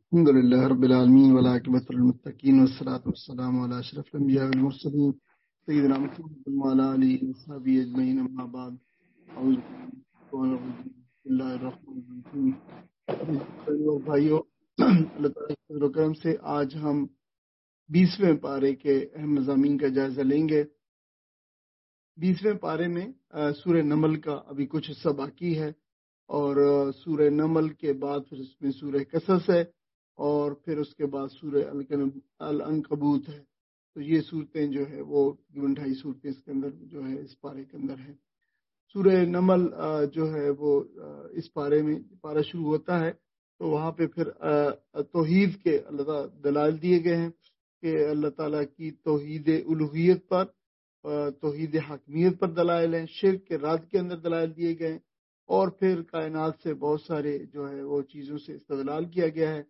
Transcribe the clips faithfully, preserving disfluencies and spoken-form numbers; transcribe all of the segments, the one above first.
الحمد لله رب العالمين والعاقبة للمتقين والصلاة والسلام على أشرف الأنبياء والمرسلين سيدنا محمد وعلى آله وصحبه أجمعين أما بعد أعوذ بسم الله الرحمن الرحيم. اور بھائیو، اللہ تعالیٰ کے فضل و کرم سے آج ہم بیسویں پارے کے اہم مضامین کا جائزہ لیں گے. بیسویں پارے میں سورہ نمل کا ابھی کچھ حصہ باقی ہے، اور سورہ نمل کے بعد پھر اس میں سورہ قصص ہے، اور پھر اس کے بعد سورہ العنکبوت ہے. تو یہ صورتیں جو ہے وہ تقریباً ڈھائی صورتیں اس کے اندر جو ہے اس پارے کے اندر ہے. سورہ نمل جو ہے وہ اس پارے میں پارہ شروع ہوتا ہے تو وہاں پہ پھر توحید کے اللہ تعالیٰ دلائل دیے گئے ہیں کہ اللہ تعالیٰ کی توحید الوہیت پر، توحید حاکمیت پر دلائل ہیں، شرک کے رد کے اندر دلائل دیے گئے ہیں، اور پھر کائنات سے بہت سارے جو ہے وہ چیزوں سے استدلال کیا گیا ہے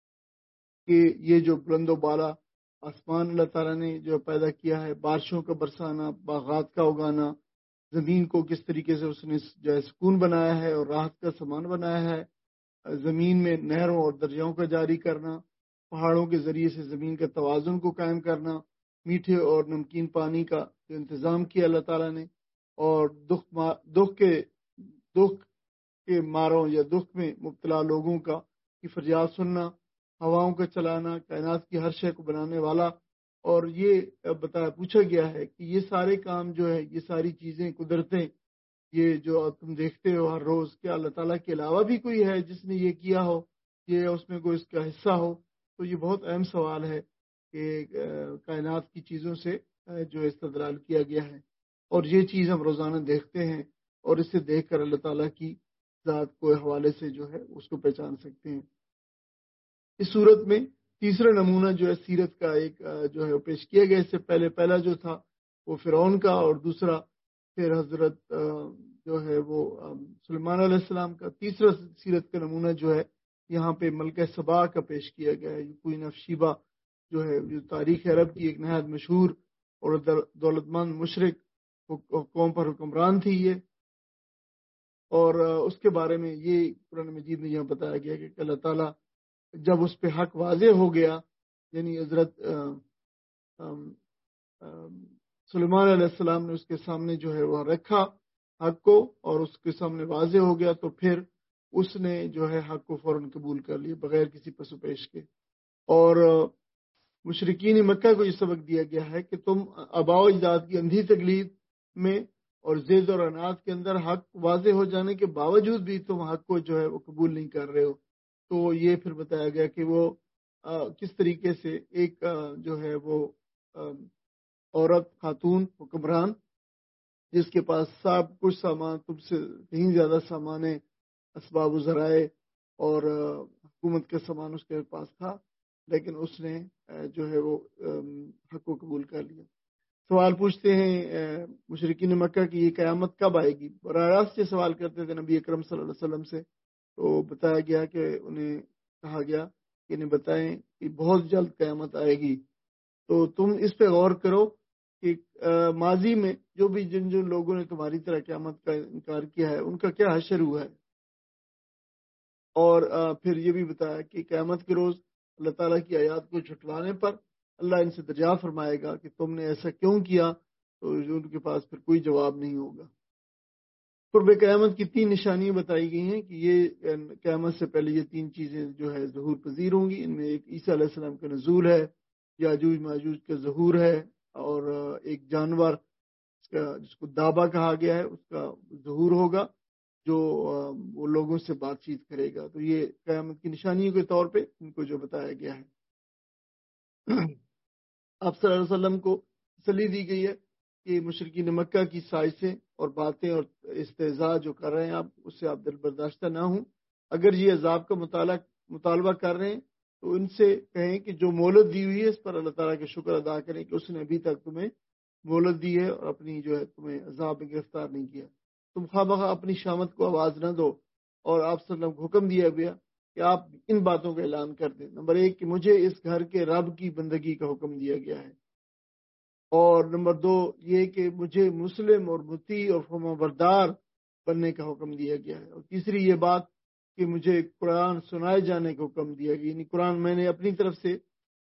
کہ یہ جو بلند و بالا آسمان اللہ تعالیٰ نے جو پیدا کیا ہے، بارشوں کا برسانا، باغات کا اگانا، زمین کو کس طریقے سے اس نے جو ہے سکون بنایا ہے اور راحت کا سامان بنایا ہے، زمین میں نہروں اور دریاؤں کا جاری کرنا، پہاڑوں کے ذریعے سے زمین کا توازن کو قائم کرنا، میٹھے اور نمکین پانی کا جو انتظام کیا اللہ تعالیٰ نے، اور دکھ دکھ کے دکھ کے ماروں یا دکھ میں مبتلا لوگوں کا کی فریاد سننا، ہواؤں کا چلانا، کائنات کی ہر شے کو بنانے والا. اور یہ بتایا پوچھا گیا ہے کہ یہ سارے کام جو ہے، یہ ساری چیزیں، قدرتیں، یہ جو تم دیکھتے ہو ہر روز، کیا اللہ تعالیٰ کے علاوہ بھی کوئی ہے جس نے یہ کیا ہو، یہ اس میں کوئی اس کا حصہ ہو؟ تو یہ بہت اہم سوال ہے کہ کائنات کی چیزوں سے جو استدلال کیا گیا ہے، اور یہ چیز ہم روزانہ دیکھتے ہیں، اور اسے دیکھ کر اللہ تعالیٰ کی ذات کو حوالے سے جو ہے اس کو پہچان سکتے ہیں. اس صورت میں تیسرا نمونہ جو ہے سیرت کا ایک جو ہے پیش کیا گیا. اس سے پہلے پہلا جو تھا وہ فرعون کا، اور دوسرا پھر حضرت جو ہے وہ سلیمان علیہ السلام کا. تیسرا سیرت کا نمونہ جو ہے یہاں پہ ملکہ سبا کا پیش کیا گیا ہے. کوئین آف شیبا جو ہے جو تاریخ عرب کی ایک نہایت مشہور اور دولت مند مشرق قوم پر حکمران تھی یہ. اور اس کے بارے میں یہ قرآن مجید میں یہاں بتایا گیا کہ اللہ تعالیٰ جب اس پہ حق واضح ہو گیا، یعنی حضرت سلیمان علیہ السلام نے اس کے سامنے جو ہے وہ رکھا حق کو، اور اس کے سامنے واضح ہو گیا، تو پھر اس نے جو ہے حق کو فوراً قبول کر لیا بغیر کسی پس و پیش کے. اور مشرکین مکہ کو یہ سبق دیا گیا ہے کہ تم آباء و اجداد کی اندھی تقلید میں اور زید اور انات کے اندر حق واضح ہو جانے کے باوجود بھی تم حق کو جو ہے وہ قبول نہیں کر رہے ہو. تو یہ پھر بتایا گیا کہ وہ آ, کس طریقے سے ایک آ, جو ہے وہ آ, عورت، خاتون حکمران، جس کے پاس سب کچھ سامان، تم سے کہیں زیادہ سامان، اسباب و ذرائع اور حکومت کا سامان اس کے پاس تھا، لیکن اس نے جو ہے وہ حق کو قبول کر لیا. سوال پوچھتے ہیں مشرکین مکہ کی یہ قیامت کب آئے گی؟ براہ راست یہ سوال کرتے تھے نبی اکرم صلی اللہ علیہ وسلم سے. تو بتایا گیا کہ انہیں کہا گیا کہ انہیں بتائیں کہ بہت جلد قیامت آئے گی. تو تم اس پہ غور کرو کہ ماضی میں جو بھی جن جن لوگوں نے تمہاری طرح قیامت کا انکار کیا ہے ان کا کیا حشر ہوا ہے. اور پھر یہ بھی بتایا کہ قیامت کے روز اللہ تعالیٰ کی آیات کو جھٹلانے پر اللہ ان سے دریافت فرمائے گا کہ تم نے ایسا کیوں کیا، تو ان کے پاس پھر کوئی جواب نہیں ہوگا. قرب قیامت کی تین نشانیاں بتائی گئی ہیں کہ یہ قیامت سے پہلے یہ تین چیزیں جو ہے ظہور پذیر ہوں گی. ان میں ایک عیسیٰ علیہ السلام کا نزول ہے، یاجوج ماجوج کا ظہور ہے، اور ایک جانور جس کو دابا کہا گیا ہے اس کا ظہور ہوگا جو وہ لوگوں سے بات چیت کرے گا. تو یہ قیامت کی نشانیوں کے طور پہ ان کو جو بتایا گیا ہے. آپ صلی اللہ علیہ وسلم کو تسلی دی گئی ہے کہ مشرکین مکہ کی سازشیں اور باتیں اور استہزاء جو کر رہے ہیں آپ، اس سے آپ دل برداشتہ نہ ہوں. اگر یہ عذاب کا مطالعہ مطالبہ کر رہے ہیں تو ان سے کہیں کہ جو مہلت دی ہوئی ہے اس پر اللہ تعالیٰ کا شکر ادا کریں کہ اس نے ابھی تک تمہیں مہلت دی ہے اور اپنی جو ہے تمہیں عذاب میں گرفتار نہیں کیا. تم خواہ بخواہ اپنی شامت کو آواز نہ دو، اور آپ صلی اللہ علیہ وسلم کو حکم دیا گیا کہ آپ ان باتوں کا اعلان کر دیں. نمبر ایک کہ مجھے اس گھر کے رب کی بندگی کا حکم دیا گیا ہے، اور نمبر دو یہ کہ مجھے مسلم اور مطیع اور فرمانبردار بننے کا حکم دیا گیا ہے، اور تیسری یہ بات کہ مجھے قرآن سنائے جانے کا حکم دیا گیا، یعنی قرآن میں نے اپنی طرف سے،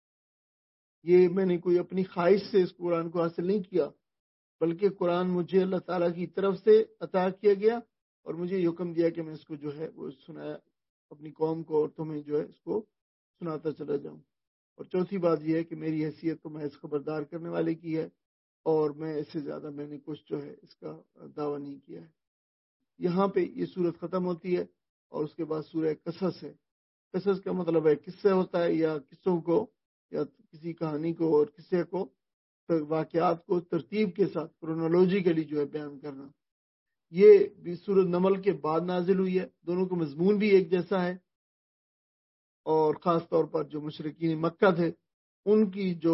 یہ میں نے کوئی اپنی خواہش سے اس قرآن کو حاصل نہیں کیا، بلکہ قرآن مجھے اللہ تعالیٰ کی طرف سے عطا کیا گیا اور مجھے یہ حکم دیا کہ میں اس کو جو ہے وہ سنایا اپنی قوم کو اور تمہیں جو ہے اس کو سناتا چلا جاؤں۔ اور چوتھی بات یہ ہے کہ میری حیثیت تو محض خبردار کرنے والے کی ہے، اور میں اس سے زیادہ میں نے کچھ جو ہے اس کا دعویٰ نہیں کیا ہے۔ یہاں پہ یہ صورت ختم ہوتی ہے اور اس کے بعد سورہ قصص ہے۔ قصص کا مطلب ہے قصہ ہوتا ہے، یا قصوں کو، یا کسی کہانی کو اور قصے کو، واقعات کو ترتیب کے ساتھ کرونالوجیکلی جو ہے بیان کرنا۔ یہ بھی سورۃ نمل کے بعد نازل ہوئی ہے، دونوں کا مضمون بھی ایک جیسا ہے، اور خاص طور پر جو مشرکین مکہ تھے ان کی جو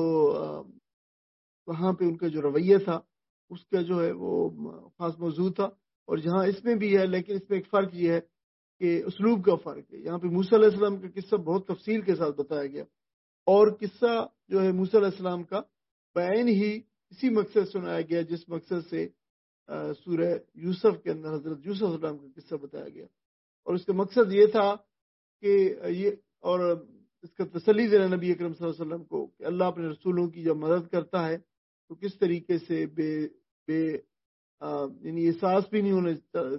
وہاں پہ ان کا جو رویہ تھا اس کا جو ہے وہ خاص موضوع تھا، اور جہاں اس میں بھی ہے، لیکن اس میں ایک فرق یہ ہے کہ اسلوب کا فرق ہے۔ یہاں پہ موسیٰ علیہ السلام کا قصہ بہت تفصیل کے ساتھ بتایا گیا، اور قصہ جو ہے موسیٰ علیہ السلام کا بعین ہی اسی مقصد سنایا گیا جس مقصد سے سورہ یوسف کے اندر حضرت یوسف علیہ السلام کا قصہ بتایا گیا، اور اس کا مقصد یہ تھا کہ یہ، اور اس کا تسلی دینا نبی اکرم صلی اللہ علیہ وسلم کو کہ اللہ اپنے رسولوں کی جب مدد کرتا ہے تو کس طریقے سے بے بے یعنی احساس بھی نہیں ہونے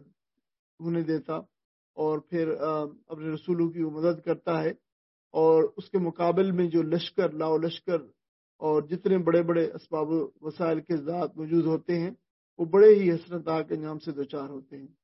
ہونے دیتا، اور پھر اپنے رسولوں کی وہ مدد کرتا ہے، اور اس کے مقابل میں جو لشکر لاؤ لشکر اور جتنے بڑے بڑے اسباب و وسائل کے ذات موجود ہوتے ہیں وہ بڑے ہی حسرتناک انجام سے دوچار ہوتے ہیں۔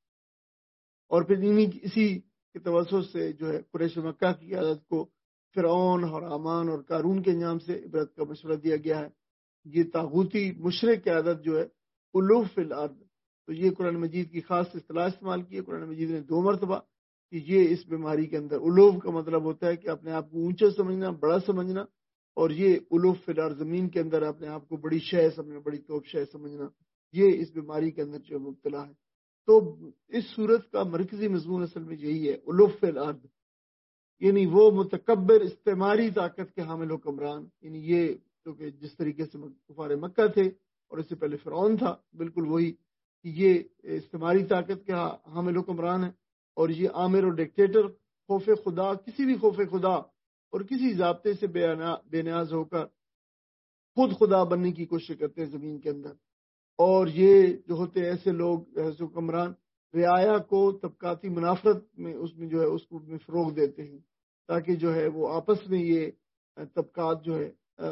اور پھر انہی اسی کے توسط سے جو ہے قریش مکہ کی قیادت کو فرعون اور حامان اور قارون کے انجام سے عبرت کا مشورہ دیا گیا ہے۔ یہ طاغوتی مشرک قیادت جو ہے الوف فی الارض، تو یہ قرآن مجید کی خاص اصطلاح استعمال کی ہے قرآن مجید نے دو مرتبہ، کہ یہ اس بیماری کے اندر الوف کا مطلب ہوتا ہے کہ اپنے آپ کو اونچا سمجھنا، بڑا سمجھنا، اور یہ الوف فی الارض زمین کے اندر اپنے آپ کو بڑی شے سمجھنا، بڑی توپ شے سمجھنا، یہ اس بیماری کے اندر جو مبتلا ہے۔ تو اس صورت کا مرکزی مضمون اصل میں یہی ہے، الوف فی الارض، یعنی وہ متکبر استعماری طاقت کے حامل حکمران، یعنی یہ جو کہ جس طریقے سے کفار مکہ تھے اور اس سے پہلے فرعون تھا، بالکل وہی، کہ یہ استعماری طاقت کے حامل حکمران ہے، اور یہ آمر اور ڈکٹیٹر، خوف خدا، کسی بھی خوف خدا اور کسی ضابطے سے بے نیاز ہو کر خود خدا بننے کی کوشش کرتے ہیں زمین کے اندر۔ اور یہ جو ہوتے ہیں ایسے لوگ حکمران، رعایا کو طبقاتی منافرت میں اس میں جو ہے اس کو میں فروغ دیتے ہیں، تاکہ جو ہے وہ آپس میں یہ طبقات جو ہے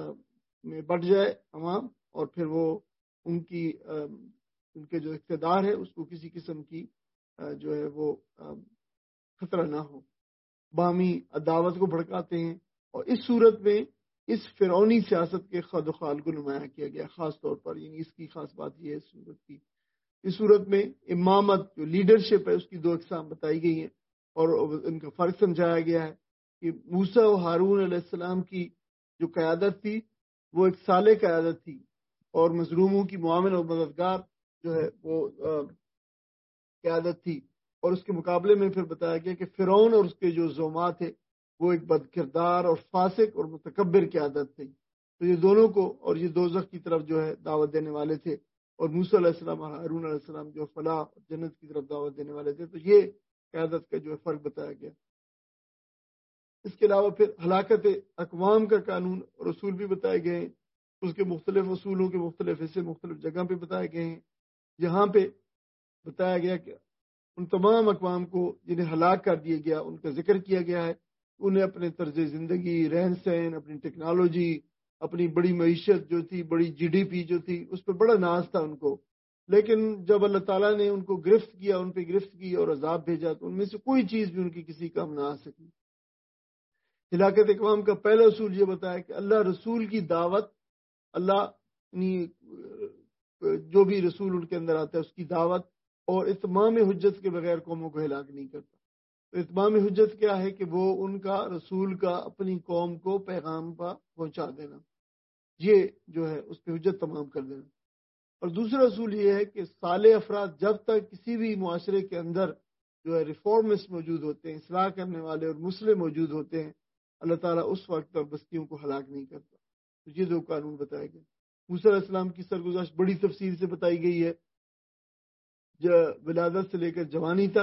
میں بٹ جائے عوام، اور پھر وہ ان کی ان کے جو اقتدار ہے اس کو کسی قسم کی جو ہے وہ خطرہ نہ ہو، باہمی عداوت کو بھڑکاتے ہیں۔ اور اس صورت میں اس فرعونی سیاست کے خد و خال کو نمایاں کیا گیا خاص طور پر، یعنی اس کی خاص بات یہ ہے اس صورت کی، اس صورت میں امامت جو لیڈرشپ ہے اس کی دو اقسام بتائی گئی ہیں، اور ان کا فرق سمجھایا گیا ہے کہ موسیٰ و ہارون علیہ السلام کی جو قیادت تھی وہ ایک صالح قیادت تھی، اور مظلوموں کی معاون اور مددگار جو ہے وہ قیادت تھی، اور اس کے مقابلے میں پھر بتایا گیا کہ فرعون اور اس کے جو زعما تھے وہ ایک بد کردار اور فاسق اور متکبر قیادت تھی۔ تو یہ دونوں کو، اور یہ دوزخ کی طرف جو ہے دعوت دینے والے تھے، اور موسیٰ علیہ السلام اور ہارون علیہ السلام جو فلاح اور جنت کی طرف دعوت دینے والے تھے۔ تو یہ قیادت کا جو ہے فرق بتایا گیا۔ اس کے علاوہ پھر ہلاکت اقوام کا قانون اور اصول بھی بتائے گئے ہیں، اس کے مختلف اصولوں کے مختلف حصے مختلف جگہ پہ بتائے گئے ہیں۔ یہاں پہ بتایا گیا کہ ان تمام اقوام کو جنہیں ہلاک کر دیا گیا ان کا ذکر کیا گیا ہے، انہیں اپنے طرز زندگی، رہن سہن، اپنی ٹیکنالوجی، اپنی بڑی معیشت جو تھی، بڑی جی ڈی پی جو تھی، اس پہ بڑا ناز تھا ان کو، لیکن جب اللہ تعالیٰ نے ان کو گرفت کیا، ان پہ گرفت کی اور عذاب بھیجا، تو ان میں سے کوئی چیز بھی ان کی کسی کام نہ آ سکی۔ ہلاکت اقوام کا پہلا اصول یہ بتایا کہ اللہ رسول کی دعوت، اللہ جو بھی رسول ان کے اندر آتا ہے اس کی دعوت اور اتمام حجت کے بغیر قوموں کو ہلاک نہیں کرتا۔ تو اتمام حجت کیا ہے کہ وہ ان کا رسول کا اپنی قوم کو پیغام پر پہنچا دینا، یہ جو ہے اس پہ حجت تمام کر دینا۔ اور دوسرا اصول یہ ہے کہ صالح افراد جب تک کسی بھی معاشرے کے اندر جو ہے ریفارمسٹ موجود ہوتے ہیں، اصلاح کرنے والے اور مسلم موجود ہوتے ہیں، اللہ تعالیٰ اس وقت تک بستیوں کو ہلاک نہیں کرتا۔ تو یہ دو قانون بتائے گئے۔ موسیٰ علیہ السلام کی سرگزشت بڑی تفصیل سے بتائی گئی ہے، ولادت سے لے کر جوانی تک،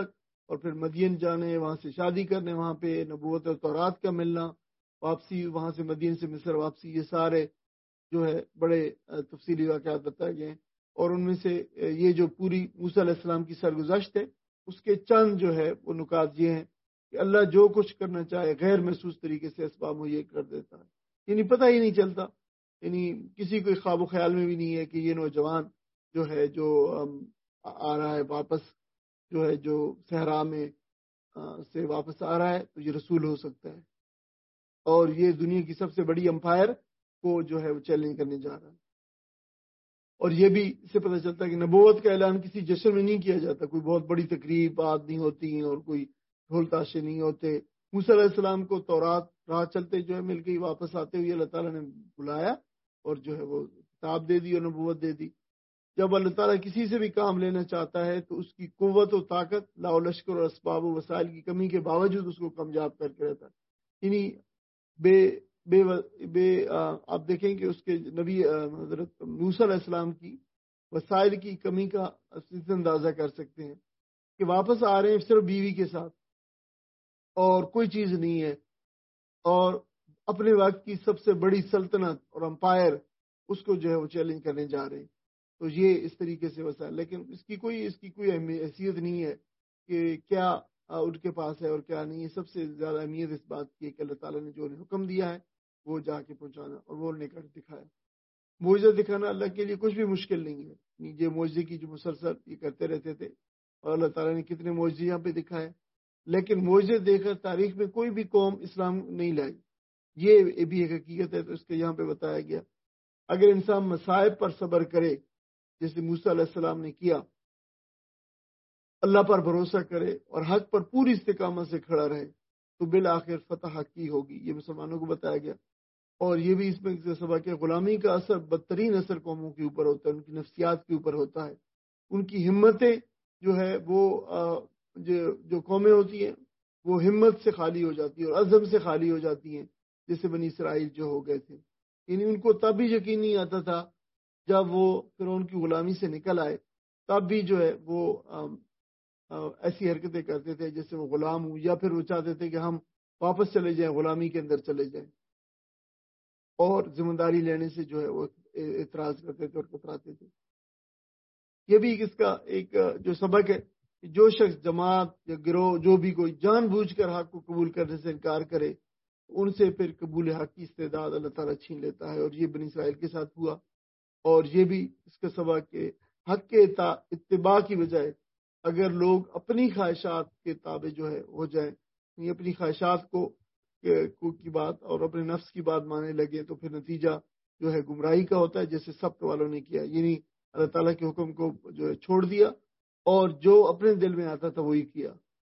اور پھر مدین جانے، وہاں سے شادی کرنے، وہاں پہ نبوت اور تورات کا ملنا، واپسی وہاں سے مدین سے مصر واپسی، یہ سارے جو ہے بڑے تفصیلی واقعات بتائے گئے ہیں۔ اور ان میں سے یہ جو پوری موسیٰ علیہ السلام کی سرگزشت ہے، اس کے چند جو ہے وہ نکات یہ ہیں کہ اللہ جو کچھ کرنا چاہے غیر محسوس طریقے سے اسباب مہیا کر دیتا ہے، یعنی پتہ ہی نہیں چلتا، یعنی کسی کو خواب و خیال میں بھی نہیں ہے کہ یہ نوجوان جو ہے جو آ رہا ہے واپس، جو ہے جو صحرا میں سے واپس آ رہا ہے تو یہ رسول ہو سکتا ہے، اور یہ دنیا کی سب سے بڑی امپائر کو جو ہے وہ چیلنج کرنے جا رہا ہے۔ اور یہ بھی اس سے پتہ چلتا ہے کہ نبوت کا اعلان کسی جشن میں نہیں کیا جاتا، کوئی بہت بڑی تقریبات نہیں ہوتی اور کوئی ڈھول تاشے نہیں ہوتے۔ موسیٰ علیہ السلام کو تورات راہ چلتے جو ہے مل کے واپس آتے ہوئے اللہ تعالیٰ نے بلایا اور جو ہے وہ کتاب دے دی اور نبوت دے دی۔ جب اللہ تعالیٰ کسی سے بھی کام لینا چاہتا ہے تو اس کی قوت و طاقت لا و لشکر اور اسباب و وسائل کی کمی کے باوجود اس کو کامیاب کر کے رہتا ہے، یعنی بے بے بے آپ دیکھیں کہ اس کے نبی حضرت موسیٰ علیہ السلام کی وسائل کی کمی کا اندازہ کر سکتے ہیں کہ واپس آ رہے ہیں صرف بیوی کے ساتھ اور کوئی چیز نہیں ہے، اور اپنے وقت کی سب سے بڑی سلطنت اور امپائر اس کو جو ہے وہ چیلنج کرنے جا رہے ہیں۔ تو یہ اس طریقے سے وسائل، لیکن اس کی کوئی اس کی کوئی حیثیت نہیں ہے کہ کیا ان کے پاس ہے اور کیا نہیں ہے۔ سب سے زیادہ اہمیت اس بات کی ہے کہ اللہ تعالیٰ نے جو انہیں حکم دیا ہے وہ جا کے پہنچانا، اور وہ انہوں نے کر دکھایا۔ معجزہ دکھانا اللہ کے لیے کچھ بھی مشکل نہیں ہے، یہ معجزے کی جو مسلسل یہ کرتے رہتے تھے، اور اللہ تعالیٰ نے کتنے معجزے یہاں پہ دکھائے، لیکن معجزے دیکھ کر تاریخ میں کوئی بھی قوم اسلام نہیں لائی، یہ بھی ایک حقیقت ہے۔ تو اس کے یہاں پہ بتایا گیا اگر انسان مصائب پر صبر کرے جیسے موسیٰ علیہ السلام نے کیا، اللہ پر بھروسہ کرے اور حق پر پوری استقامت سے کھڑا رہے تو بالآخر فتح حق کی ہوگی، یہ مسلمانوں کو بتایا گیا۔ اور یہ بھی اس میں سبق کہ غلامی کا اثر بدترین اثر قوموں کے اوپر ہوتا ہے، ان کی نفسیات کے اوپر ہوتا ہے، ان کی ہمتیں جو ہے وہ جو قومیں ہوتی ہیں وہ ہمت سے خالی ہو جاتی ہیں اور عزم سے خالی ہو جاتی ہیں، جیسے بنی اسرائیل جو ہو گئے تھے، یعنی ان کو تب بھی یقین نہیں آتا تھا جب وہ فرعون کی غلامی سے نکل آئے، تب بھی جو ہے وہ ایسی حرکتیں کرتے تھے جیسے وہ غلام ہوں، یا پھر وہ چاہتے تھے کہ ہم واپس چلے جائیں، غلامی کے اندر چلے جائیں، اور ذمہ داری لینے سے جو ہے وہ اعتراض کرتے تھے اور کتراتے تھے۔ یہ بھی اس کا ایک جو سبق ہے کہ جو شخص جماعت یا گروہ جو بھی کوئی جان بوجھ کر حق کو قبول کرنے سے انکار کرے، ان سے پھر قبول حق کی استعداد اللہ تعالیٰ چھین لیتا ہے، اور یہ بنی اسرائیل کے ساتھ ہوا۔ اور یہ بھی اس کا سبق کہ حق کے اتباع کی بجائے اگر لوگ اپنی خواہشات کے تابع جو ہے ہو جائیں، یعنی اپنی خواہشات کو کی بات اور اپنے نفس کی بات ماننے لگے، تو پھر نتیجہ جو ہے گمراہی کا ہوتا ہے، جیسے سبت والوں نے کیا، یعنی اللہ تعالیٰ کے حکم کو جو ہے چھوڑ دیا اور جو اپنے دل میں آتا تھا وہی کیا۔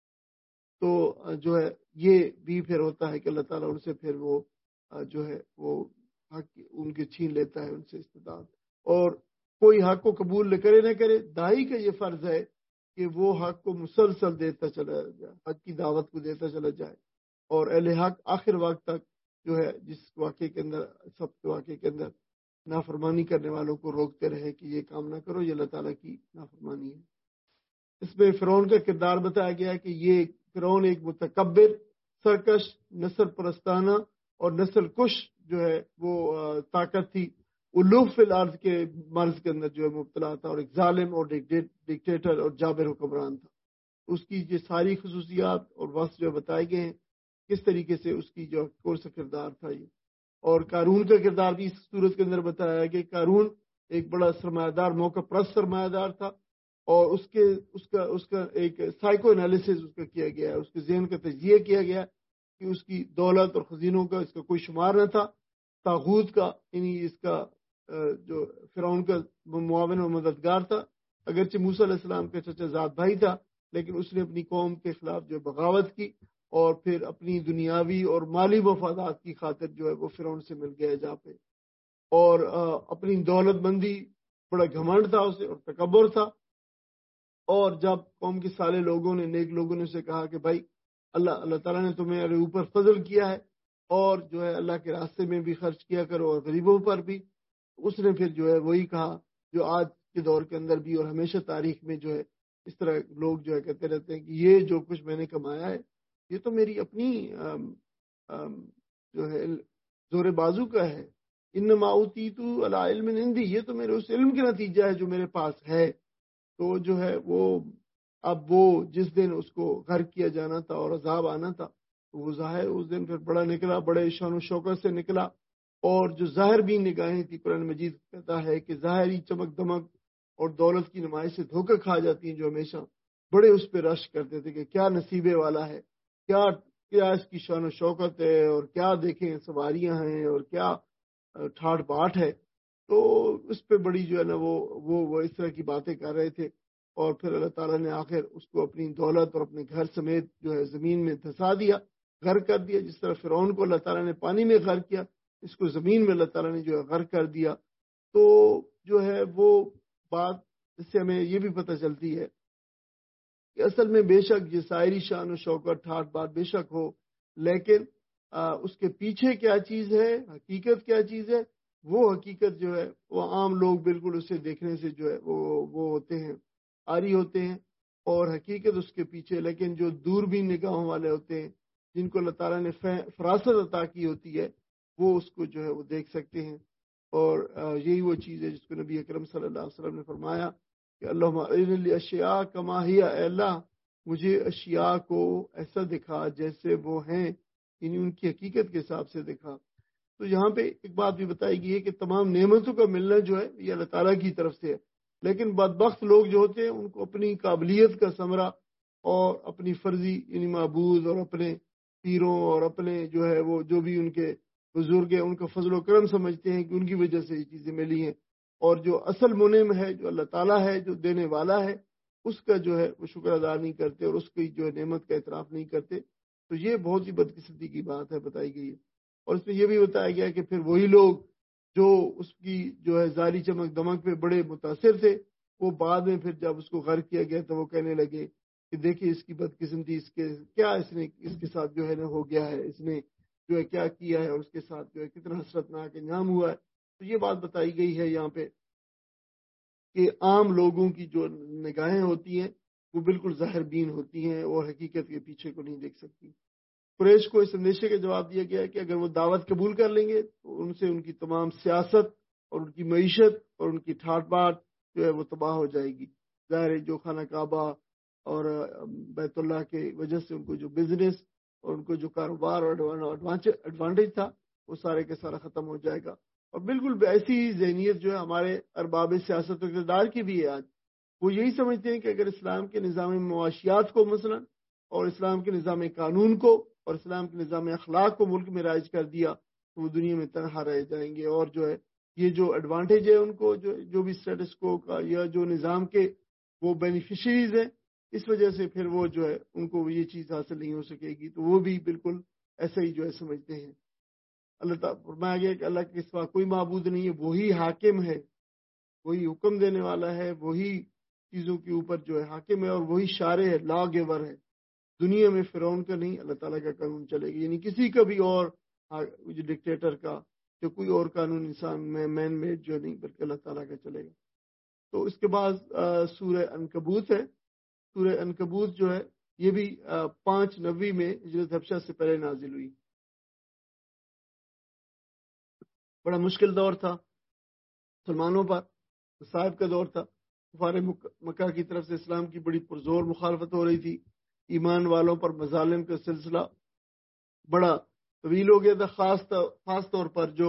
تو جو ہے یہ بھی پھر ہوتا ہے کہ اللہ تعالیٰ ان سے پھر وہ جو ہے وہ حق ان کے چھین لیتا ہے ان سے استطاعت۔ اور کوئی حق کو قبول نہ کرے نہ کرے، داعی کا یہ فرض ہے کہ وہ حق کو مسلسل دیتا چلا جائے، حق کی دعوت کو دیتا چلا جائے، اور اہل حق آخر وقت تک جو ہے جس واقعے کے اندر سب کے واقعے کے اندر نافرمانی کرنے والوں کو روکتے رہے کہ یہ کام نہ کرو، یہ اللہ تعالیٰ کی نافرمانی ہے۔ اس میں فرعون کا کردار بتایا گیا کہ یہ فرعون ایک متکبر، سرکش، نسل پرستانہ اور نسل کش جو ہے وہ طاقت تھی، الوف فی الارض کے مرض کے اندر جو ہے مبتلا تھا، اور ایک ظالم اور ڈکٹیٹر اور جابر حکمران تھا۔ اس کی یہ ساری خصوصیات اور وصف جو بتائے گئے ہیں کس طریقے سے اس کی جو کون سا کردار تھا یہ۔ اور قارون کا کردار بھی اس صورت کے اندر بتایا کہ قارون ایک بڑا سرمایہ دار، موقع پرست سرمایہ دار تھا، اور اس کے اس کا اس کا ایک سائیکو انالیسس اس کا کیا گیا ہے، اس کے ذہن کا تجزیہ کیا گیا کہ اس کی دولت اور خزینوں کا اس کا کوئی شمار نہ تھا، طاغوت کا، یعنی اس کا جو فرعون کا معاون و مددگار تھا، اگرچہ موسیٰ علیہ السلام کا چچا زاد بھائی تھا، لیکن اس نے اپنی قوم کے خلاف جو بغاوت کی اور پھر اپنی دنیاوی اور مالی مفادات کی خاطر جو ہے وہ فرعون سے مل گیا جہاں پہ، اور اپنی دولت مندی، بڑا گھمنڈ تھا اسے اور تکبر تھا۔ اور جب قوم کے سارے لوگوں نے، نیک لوگوں نے اسے کہا کہ بھائی اللہ اللہ تعالیٰ نے تمہارے اوپر فضل کیا ہے اور جو ہے اللہ کے راستے میں بھی خرچ کیا کرو اور غریبوں پر بھی، اس نے پھر جو ہے وہی کہا جو آج کے دور کے اندر بھی اور ہمیشہ تاریخ میں جو ہے اس طرح لوگ جو ہے کہتے رہتے ہیں کہ یہ جو کچھ میں نے کمایا ہے یہ تو میری اپنی آم آم جو ہے زور بازو کا ہے، انما اوتیتو علی علم عندی، یہ تو میرے اس علم کا نتیجہ ہے جو میرے پاس ہے۔ تو جو ہے وہ اب وہ جس دن اس کو غرق کیا جانا تھا اور عذاب آنا تھا تو وہ ظاہر اس دن پھر بڑا نکلا، بڑے شان و شوکت سے نکلا، اور جو ظاہر بھی نگاہیں تھی قرآن مجید کہتا ہے کہ ظاہری چمک دمک اور دولت کی نمائش سے دھوکہ کھا جاتی ہیں، جو ہمیشہ بڑے اس پہ رش کرتے تھے کہ کیا نصیبے والا ہے، کیا کیا اس کی شان و شوکت ہے، اور کیا دیکھیں سواریاں ہیں اور کیا ٹھاٹ باٹ ہے۔ تو اس پہ بڑی جو ہے نا وہ وہ وہ اس طرح کی باتیں کر رہے تھے، اور پھر اللہ تعالیٰ نے آخر اس کو اپنی دولت اور اپنے گھر سمیت جو ہے زمین میں دھسا دیا، غرق کر دیا۔ جس طرح فرعون کو اللہ تعالیٰ نے پانی میں غرق کیا، اس کو زمین میں اللہ تعالیٰ نے جو ہے غرق کر دیا۔ تو جو ہے وہ بات اس سے ہمیں یہ بھی پتہ چلتی ہے کہ اصل میں بے شک یہ ظاہری شان و شوکت ٹھاٹ بات بے شک ہو، لیکن آ, اس کے پیچھے کیا چیز ہے، حقیقت کیا چیز ہے، وہ حقیقت جو ہے وہ عام لوگ بالکل اسے دیکھنے سے جو ہے وہ وہ ہوتے ہیں، آری ہوتے ہیں، اور حقیقت اس کے پیچھے، لیکن جو دوربین نگاہوں والے ہوتے ہیں جن کو اللہ تعالیٰ نے فراست عطا کی ہوتی ہے وہ اس کو جو ہے وہ دیکھ سکتے ہیں۔ اور یہی وہ چیز ہے جس کو نبی اکرم صلی اللہ علیہ وسلم نے فرمایا کہ اللہم ارنی اشیاء کما ہی، اے اللہ مجھے اشیاء کو ایسا دکھا جیسے وہ ہیں، یعنی ان کی حقیقت کے حساب سے دکھا۔ تو یہاں پہ ایک بات بھی بتائی گئی ہے کہ تمام نعمتوں کا ملنا جو ہے یہ اللہ تعالیٰ کی طرف سے ہے، لیکن بدبخت لوگ جو ہوتے ہیں ان کو اپنی قابلیت کا ثمرہ اور اپنی فرضی یعنی معبود اور اپنے پیروں اور اپنے جو ہے وہ جو بھی ان کے بزرگ ہیں ان کا فضل و کرم سمجھتے ہیں کہ ان کی وجہ سے یہ چیزیں ملی ہیں، اور جو اصل منعم ہے جو اللہ تعالیٰ ہے جو دینے والا ہے اس کا جو ہے وہ شکر ادا نہیں کرتے اور اس کی جو ہے نعمت کا اعتراف نہیں کرتے۔ تو یہ بہت ہی بدقسمتی کی بات ہے بتائی گئی ہے۔ اور اس میں یہ بھی بتایا گیا کہ پھر وہی لوگ جو اس کی جو ہے ظاہری چمک دمک پہ بڑے متاثر تھے وہ بعد میں پھر جب اس کو غرق کیا گیا تو وہ کہنے لگے کہ دیکھیے اس کی بدقسمتی، اس کے کیا اس نے اس کے ساتھ جو ہے نا ہو گیا ہے، اس نے جو ہے کیا کیا ہے اور اس کے ساتھ جو ہے کتنا حسرتناک انجام ہوا ہے۔ تو یہ بات بتائی گئی ہے یہاں پہ کہ عام لوگوں کی جو نگاہیں ہوتی ہیں وہ بالکل ظاہر بین ہوتی ہیں اور حقیقت کے پیچھے کو نہیں دیکھ سکتی۔ قریش کو اس اندیشے کا جواب دیا گیا ہے کہ اگر وہ دعوت قبول کر لیں گے تو ان سے ان کی تمام سیاست اور ان کی معیشت اور ان کی ٹھاٹ باٹ جو ہے وہ تباہ ہو جائے گی۔ ظاہر ہے جو خانہ کعبہ اور بیت اللہ کے وجہ سے ان کو جو بزنس اور ان کو جو کاروبار اور ایڈوانٹیج تھا وہ سارے کے سارا ختم ہو جائے گا۔ اور بالکل ایسی ہی ذہنیت جو ہے ہمارے ارباب سیاست و اقتدار کی بھی ہے آج۔ وہ یہی سمجھتے ہیں کہ اگر اسلام کے نظام معاشیات کو مثلا اور اسلام کے نظام قانون کو اور اسلام کے نظام اخلاق کو ملک میں رائج کر دیا تو وہ دنیا میں تنہا رہ جائیں گے، اور جو ہے یہ جو ایڈوانٹیج ہے ان کو جو جو بھی اسٹیٹس کو کا یا جو نظام کے وہ بینیفیشریز ہیں اس وجہ سے پھر وہ جو ہے ان کو یہ چیز حاصل نہیں ہو سکے گی، تو وہ بھی بالکل ایسا ہی جو ہے سمجھتے ہیں۔ اللہ تعالیٰ فرمایا گیا کہ اللہ کے سوا کوئی معبود نہیں ہے، وہی حاکم ہے، وہی حکم دینے والا ہے، وہی چیزوں کے اوپر جو ہے حاکم ہے اور وہی شارع ہے، لا گیور ہے۔ دنیا میں فرعون کا نہیں اللہ تعالیٰ کا قانون چلے گا، یعنی کسی کا بھی اور ڈکٹیٹر کا جو کوئی اور قانون انسان میں مین میڈ جو نہیں بلکہ اللہ تعالیٰ کا چلے گا۔ تو اس کے بعد سورہ عنکبوت ہے۔ سورہ عنکبوت جو ہے یہ بھی پانچ نوی میں ہجرت حبشہ سے پہلے نازل ہوئی۔ بڑا مشکل دور تھا مسلمانوں پر، صاحب کا دور تھا، کفار مکہ کی طرف سے اسلام کی بڑی پرزور مخالفت ہو رہی تھی، ایمان والوں پر مظالم کا سلسلہ بڑا طویل ہو گیا تھا، خاص خاص طور پر جو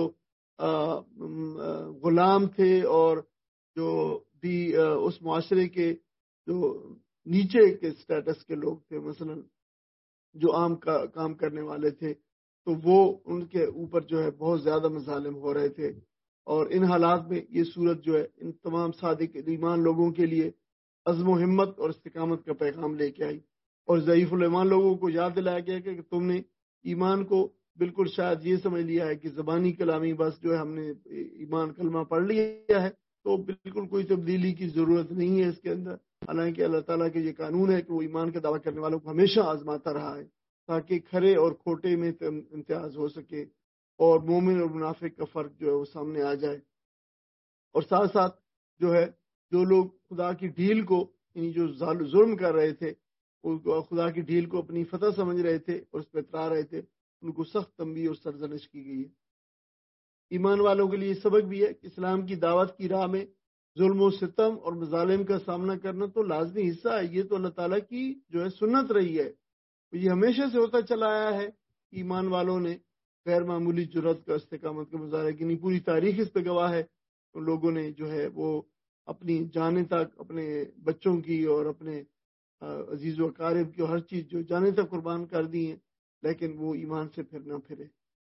غلام تھے اور جو بھی اس معاشرے کے جو نیچے کے سٹیٹس کے لوگ تھے، مثلا جو عام کام کرنے والے تھے، تو وہ ان کے اوپر جو ہے بہت زیادہ مظالم ہو رہے تھے۔ اور ان حالات میں یہ صورت جو ہے ان تمام صادق ایمان لوگوں کے لیے عزم و ہمت اور استقامت کا پیغام لے کے آئی، اور ضعیف الایمان لوگوں کو یاد دلایا گیا کہ تم نے ایمان کو بالکل شاید یہ سمجھ لیا ہے کہ زبانی کلامی بس جو ہے ہم نے ایمان کلمہ پڑھ لیا ہے، تو بالکل کوئی تبدیلی کی ضرورت نہیں ہے اس کے اندر۔ حالانکہ اللہ تعالیٰ کے یہ قانون ہے کہ وہ ایمان کا دعویٰ کرنے والوں کو ہمیشہ آزماتا رہا ہے تاکہ کھرے اور کھوٹے میں امتیاز ہو سکے اور مومن اور منافق کا فرق جو ہے وہ سامنے آ جائے۔ اور ساتھ ساتھ جو ہے جو لوگ خدا کی ڈھیل کو یعنی جو ظلم کر رہے تھے، وہ خدا کی ڈھیل کو اپنی فتح سمجھ رہے تھے اور اس پہ اترا رہے تھے، ان کو سخت تنبیہ اور سرزنش کی گئی ہے۔ ایمان والوں کے لیے سبق بھی ہے کہ اسلام کی دعوت کی راہ میں ظلم و ستم اور مظالم کا سامنا کرنا تو لازمی حصہ ہے، یہ تو اللہ تعالیٰ کی جو ہے سنت رہی ہے، یہ ہمیشہ سے ہوتا چلا آیا ہے۔ ایمان والوں نے غیر معمولی جرأت کا، استقامت کا مظاہرہ کی، نہیں پوری تاریخ اس پہ گواہ ہے۔ ان لوگوں نے جو ہے وہ اپنی جانیں تک، اپنے بچوں کی اور اپنے عزیز و اقارب کی ہر چیز جو جانیں تک قربان کر دی ہیں، لیکن وہ ایمان سے پھر نہ پھرے۔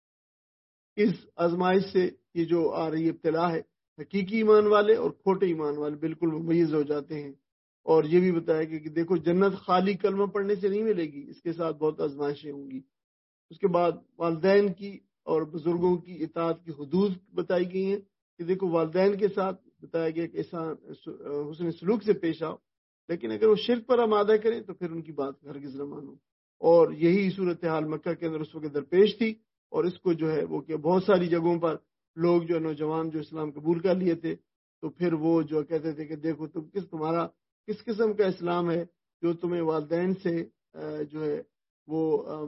اس آزمائش سے یہ جو آ رہی ابتلا ہے، حقیقی ایمان والے اور کھوٹے ایمان والے بالکل ممیز ہو جاتے ہیں۔ اور یہ بھی بتایا کہ دیکھو جنت خالی کلمہ پڑھنے سے نہیں ملے گی، اس کے ساتھ بہت آزمائشیں ہوں گی۔ اس کے بعد والدین کی اور بزرگوں کی اطاعت کی حدود بتائی گئی ہیں کہ دیکھو والدین کے ساتھ بتایا گیا کہ احسان حسن سلوک سے پیش آؤ، لیکن اگر وہ شرک پر آمادہ کریں تو پھر ان کی بات ہرگز نہ مانو۔ اور یہی صورتحال مکہ کے اندر اس وقت درپیش تھی، اور اس کو جو ہے وہ کہ بہت ساری جگہوں پر لوگ جو نوجوان جو اسلام قبول کر لیے تھے، تو پھر وہ جو کہتے تھے کہ دیکھو تم کس تمہارا کس قسم کا اسلام ہے جو تمہیں والدین سے جو ہے وہ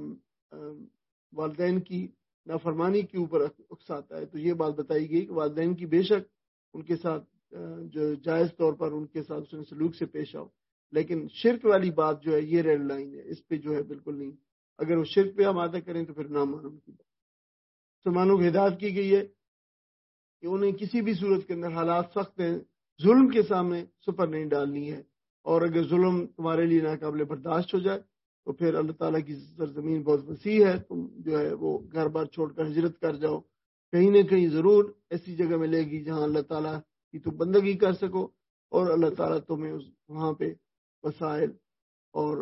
والدین کی نافرمانی کے اوپر اکساتا ہے۔ تو یہ بات بتائی گئی کہ والدین کی بے شک ان کے ساتھ جو جائز طور پر ان کے ساتھ حسن سلوک سے پیش آؤ، لیکن شرک والی بات جو ہے یہ ریڈ لائن ہے، اس پہ جو ہے بالکل نہیں، اگر وہ شرک پہ آمادہ کریں تو پھر نہ مانو ان کی بات۔ مسلمانوں کو ہدایت کی گئی ہے کہ انہیں کسی بھی صورت کے اندر حالات سخت ہیں، ظلم کے سامنے سپر نہیں ڈالنی ہے، اور اگر ظلم تمہارے لیے ناقابل برداشت ہو جائے تو پھر اللہ تعالیٰ کی سرزمین بہت وسیع ہے، تم جو ہے وہ گھر بار چھوڑ کر ہجرت کر جاؤ، کہیں نہ کہیں ضرور ایسی جگہ ملے گی جہاں اللہ تعالیٰ کی تم بندگی کر سکو، اور اللہ تعالیٰ تمہیں وہاں پہ وسائل اور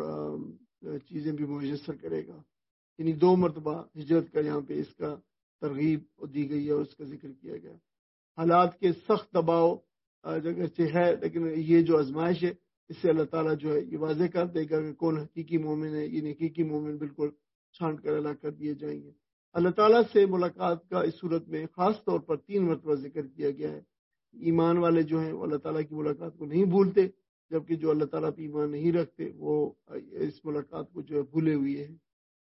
چیزیں بھی میسر کرے گا۔ یعنی دو مرتبہ ہجرت کا یہاں پہ اس کا ترغیب دی گئی ہے اور اس کا ذکر کیا گیا۔ حالات کے سخت دباؤ اگرچہ ہے، لیکن یہ جو آزمائش ہے اس سے اللہ تعالیٰ جو ہے یہ واضح کر دے گا کہ کون حقیقی مومن ہے، یہ حقیقی مومن بالکل چھانٹ کر ہلاک کر دیے جائیں گے۔ اللہ تعالیٰ سے ملاقات کا اس صورت میں خاص طور پر تین مرتبہ ذکر کیا گیا ہے۔ ایمان والے جو ہیں وہ اللہ تعالیٰ کی ملاقات کو نہیں بھولتے، جبکہ جو اللہ تعالیٰ پہ ایمان نہیں رکھتے وہ اس ملاقات کو جو ہے بھولے ہوئے ہیں۔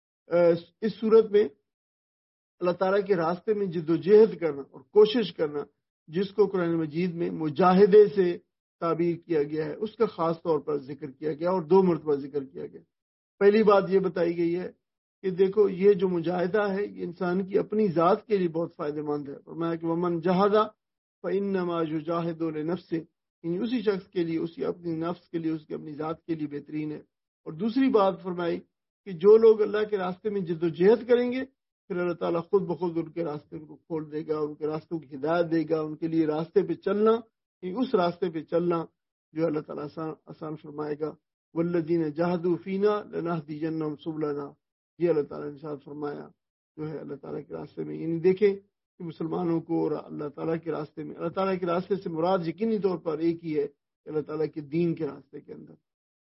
اس صورت میں اللہ تعالیٰ کے راستے میں جد و جہد کرنا اور کوشش کرنا، جس کو قرآن مجید میں مجاہدے سے تعبیر کیا گیا ہے، اس کا خاص طور پر ذکر کیا گیا اور دو مرتبہ ذکر کیا گیا۔ پہلی بات یہ بتائی گئی ہے کہ دیکھو یہ جو مجاہدہ ہے یہ انسان کی اپنی ذات کے لیے بہت فائدہ مند ہے، فرمایا کہ ومن جہدا فإنما یجاہد لنفسہ، یعنی اسی شخص کے لیے، اسی اپنی نفس کے لیے، اس کی اپنی ذات کے لیے بہترین ہے۔ اور دوسری بات فرمائی کہ جو لوگ اللہ کے راستے میں جد و جہد کریں گے پھر اللہ تعالیٰ خود بخود ان کے راستے کو کھول دے گا، ان کے راستوں کی ہدایت دے گا، ان کے لیے راستے پہ چلنا، اس راستے پہ چلنا جو اللہ تعالیٰ آسان آسان فرمائے گا۔ والذین جاہدوا فینا لنہدینہم سبلنا، یہ اللہ تعالیٰ نے ارشاد فرمایا جو ہے اللہ تعالیٰ کے راستے میں، یعنی دیکھیں کہ مسلمانوں کو اور اللہ تعالیٰ کے راستے میں، اللہ تعالیٰ کے راستے سے مراد یقینی طور پر ایک ہی ہے کہ اللہ تعالیٰ کے دین کے راستے کے اندر۔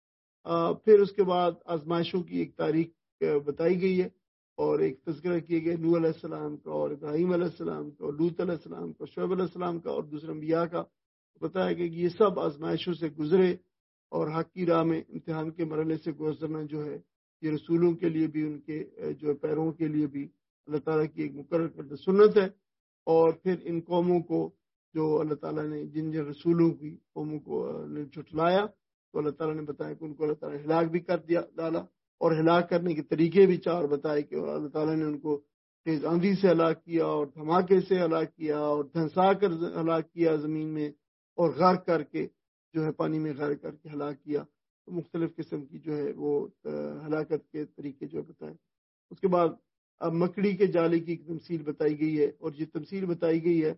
پھر اس کے بعد آزمائشوں کی ایک تاریخ بتائی گئی ہے اور ایک تذکرہ کیے گئے نوح علیہ السلام کا اور ابراہیم علیہ السلام کا اور لوط علیہ السلام کا، شعیب علیہ السلام کا اور دوسرے انبیاء کا بتایا کہ یہ سب آزمائشوں سے گزرے، اور حق کی راہ میں امتحان کے مرحلے سے گزرنا جو ہے یہ رسولوں کے لیے بھی، ان کے جو پیروں کے لیے بھی اللہ تعالیٰ کی ایک مقرر کردہ سنت ہے۔ اور پھر ان قوموں کو جو اللہ تعالیٰ نے جن جن رسولوں کی قوموں کو نے جھٹلایا تو اللہ تعالیٰ نے بتایا کہ ان کو اللہ تعالیٰ نے ہلاک بھی کر دیا ڈالا، اور ہلاک کرنے کے طریقے بھی چار بتائے کہ اللہ تعالیٰ نے ان کو تیز آندھی سے ہلاک کیا اور دھماکے سے ہلاک کیا اور دھنسا کر ہلاک کیا زمین میں، اور غرق کر کے جو ہے پانی میں غرق کر کے ہلاک کیا۔ تو مختلف قسم کی جو ہے وہ ہلاکت کے طریقے جو بتائے۔ اس کے بعد اب مکڑی کے جالے کی ایک تمثیل بتائی گئی ہے، اور یہ تمثیل بتائی گئی ہے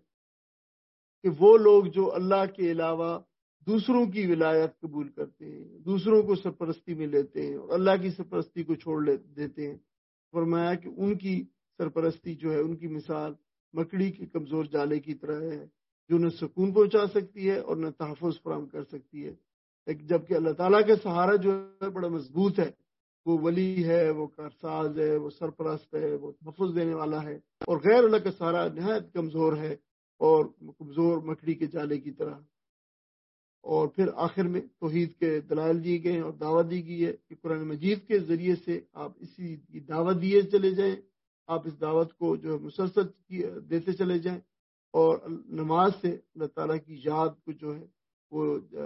کہ وہ لوگ جو اللہ کے علاوہ دوسروں کی ولایت قبول کرتے ہیں، دوسروں کو سرپرستی میں لیتے ہیں اور اللہ کی سرپرستی کو چھوڑ دیتے ہیں، فرمایا کہ ان کی سرپرستی جو ہے ان کی مثال مکڑی کے کمزور جالے کی طرح ہے، جو نہ سکون پہنچا سکتی ہے اور نہ تحفظ فراہم کر سکتی ہے، جبکہ اللہ تعالیٰ کا سہارا جو ہے بڑا مضبوط ہے، وہ ولی ہے، وہ کارساز ہے، وہ سرپرست ہے، وہ تحفظ دینے والا ہے، اور غیر اللہ کا سہارا نہایت کمزور ہے اور کمزور مکڑی کے جالے کی طرح۔ اور پھر آخر میں توحید کے دلائل دیے گئے ہیں اور دعوت دی گئی ہے کہ قرآن مجید کے ذریعے سے آپ اسی کی دعوت دیے چلے جائیں، آپ اس دعوت کو جو ہے مسلسل دیتے چلے جائیں، اور نماز سے اللہ تعالیٰ کی یاد کو جو ہے وہ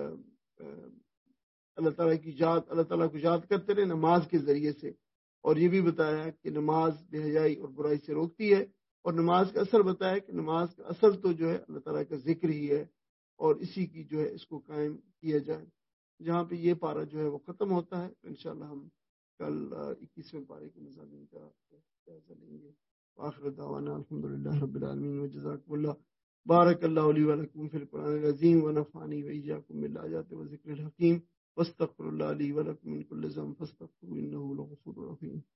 اللہ تعالیٰ کی یاد اللہ تعالیٰ کو یاد کرتے رہے نماز کے ذریعے سے۔ اور یہ بھی بتایا کہ نماز بے حیائی اور برائی سے روکتی ہے، اور نماز کا اثر بتایا کہ نماز کا اصل تو جو ہے اللہ تعالیٰ کا ذکر ہی ہے، اور اسی کی جو ہے اس کو قائم کیا جائے۔ جہاں پہ یہ پارہ جو ہے وہ ختم ہوتا ہے، تو انشاءاللہ ہم کل اکیسویں پارے کے مضامین کا جائزہ لیں گے۔ آخر دعوانا الحمدللہ رب العالمین وجزاکم اللہ بارک اللہ لی ولکم فی القرآن العظیم ونفعنی وإیاکم بالآیات والذکر الحکیم واستغفر اللہ لی ولکم من کل ذنب فاستغفروہ انہ هو الغفور الرحیم۔